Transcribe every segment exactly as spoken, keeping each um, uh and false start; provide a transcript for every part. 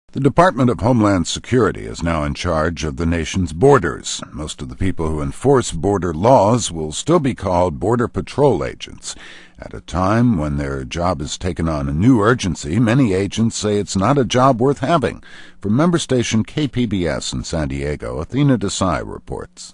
The Department of Homeland Security is now in charge of the nation's borders. Most of the people who enforce border laws will still be called Border Patrol agents. At a time when their job has taken on a new urgency, many agents say it's not a job worth having. From member station K P B S in San Diego, Athena Desai reports.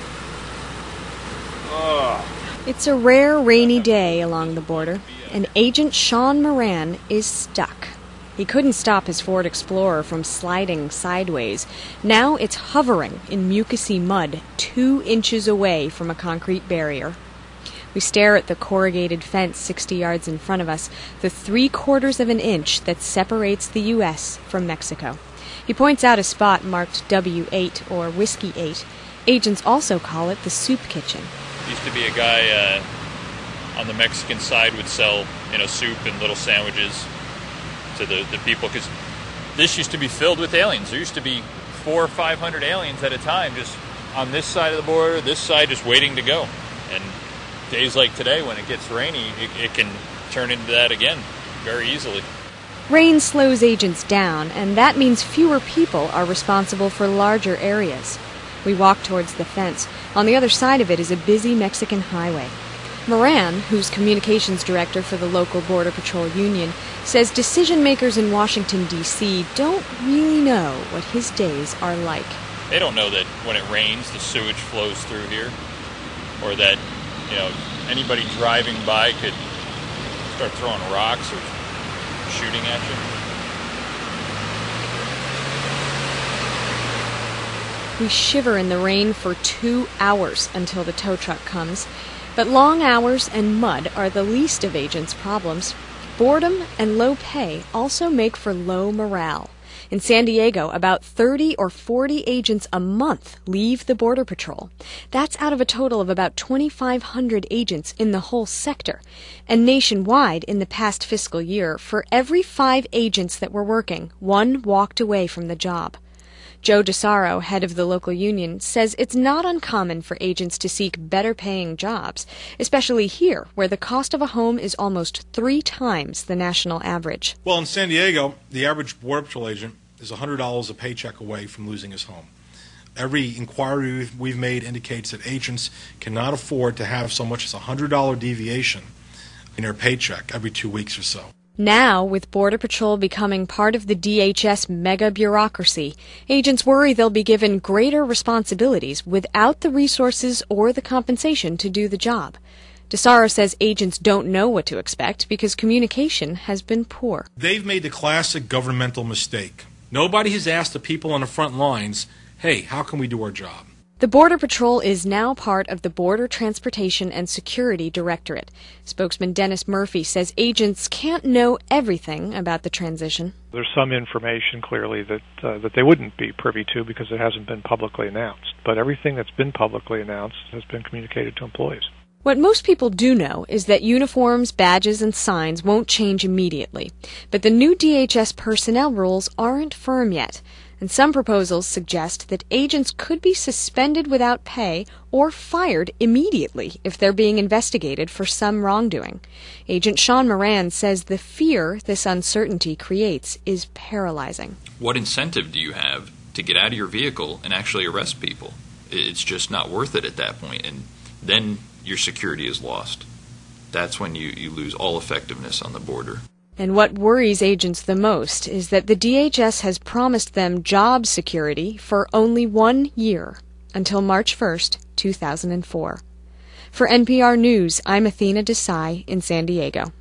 It's a rare rainy day along the border, and Agent Sean Moran is stuck. He couldn't stop his Ford Explorer from sliding sideways. Now it's hovering in mucousy mud two inches away from a concrete barrier. We stare at the corrugated fence sixty yards in front of us, the three-quarters of an inch that separates the U S from Mexico. He points out a spot marked W eight, or Whiskey eight. Agents also call it the soup kitchen. Used to be a guy uh, on the Mexican side would sell, you know, soup and little sandwiches to the, the people, because this used to be filled with aliens. There used to be four or five hundred aliens at a time just on this side of the border, this side just waiting to go. And days like today, when it gets rainy, it, it can turn into that again very easily. Rain slows agents down, and that means fewer people are responsible for larger areas. We walk towards the fence. On the other side of it is a busy Mexican highway. Moran, who's communications director for the local Border Patrol union, says decision-makers in Washington, D C don't really know what his days are like. They don't know that when it rains, the sewage flows through here, or that, you know, anybody driving by could start throwing rocks or shooting at you. We shiver in the rain for two hours until the tow truck comes. But long hours and mud are the least of agents' problems. Boredom and low pay also make for low morale. In San Diego, about thirty or forty agents a month leave the Border Patrol. That's out of a total of about twenty-five hundred agents in the whole sector. And nationwide, in the past fiscal year, for every five agents that were working, one walked away from the job. Joe DeSaro, head of the local union, says it's not uncommon for agents to seek better-paying jobs, especially here, where the cost of a home is almost three times the national average. Well, in San Diego, the average Border Patrol agent is one hundred dollars a paycheck away from losing his home. Every inquiry we've made indicates that agents cannot afford to have so much as a one hundred dollars deviation in their paycheck every two weeks or so. Now, with Border Patrol becoming part of the D H S mega-bureaucracy, agents worry they'll be given greater responsibilities without the resources or the compensation to do the job. DeSaro says agents don't know what to expect because communication has been poor. They've made the classic governmental mistake. Nobody has asked the people on the front lines, hey, how can we do our job? The Border Patrol is now part of the Border Transportation and Security Directorate. Spokesman Dennis Murphy says agents can't know everything about the transition. There's some information clearly that uh, that they wouldn't be privy to because it hasn't been publicly announced. But everything that's been publicly announced has been communicated to employees. What most people do know is that uniforms, badges, and signs won't change immediately. But the new D H S personnel rules aren't firm yet. And some proposals suggest that agents could be suspended without pay or fired immediately if they're being investigated for some wrongdoing. Agent Sean Moran says the fear this uncertainty creates is paralyzing. What incentive do you have to get out of your vehicle and actually arrest people? It's just not worth it at that point, and then your security is lost. That's when you, you lose all effectiveness on the border. And what worries agents the most is that the D H S has promised them job security for only one year, until March first, two thousand four. For N P R News, I'm Athena Desai in San Diego.